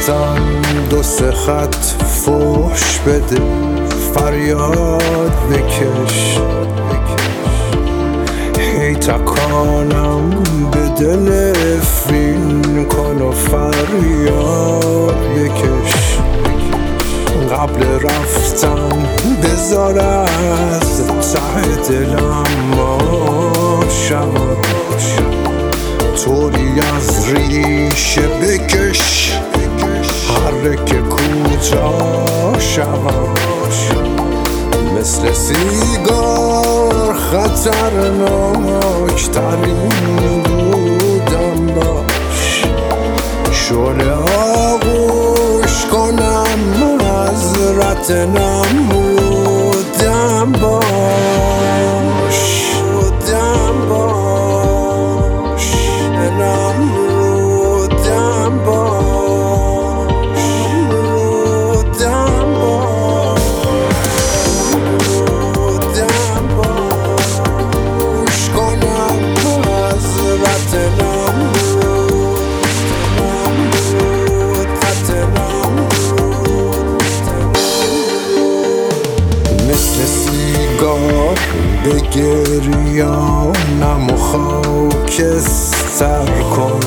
رفتن دو سه خط فحش بده، فریاد بکش، هی تکانم به دل فین کن و فریاد بکش. قبل رفتن بذار از ته دلم شود، طوری از ریشه بکش، حرک کوتاه شود، مثل سیگار خطرناک ترین بودم باش، شعله آغوش کنم حضرت نمودم باش، نمودم باش، کنم حضرت مثل سیگار به گریانم و خاکستر کن،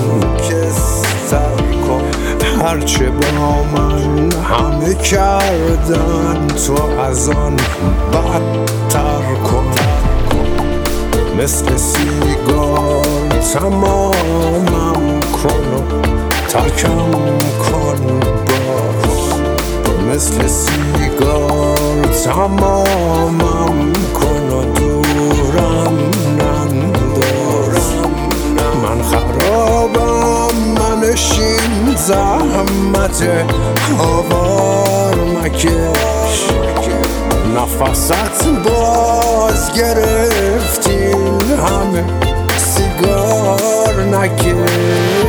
هرچه با من همه کردن تو از آن بدتر کن، مثل سیگار تمامم کن و ترکم کن باز، مثل سیگار تمامم کن و دورم ننداز. من خرابم منشین زحمت آوار مکش، نفست باز گرفتین همه سیگار نکش.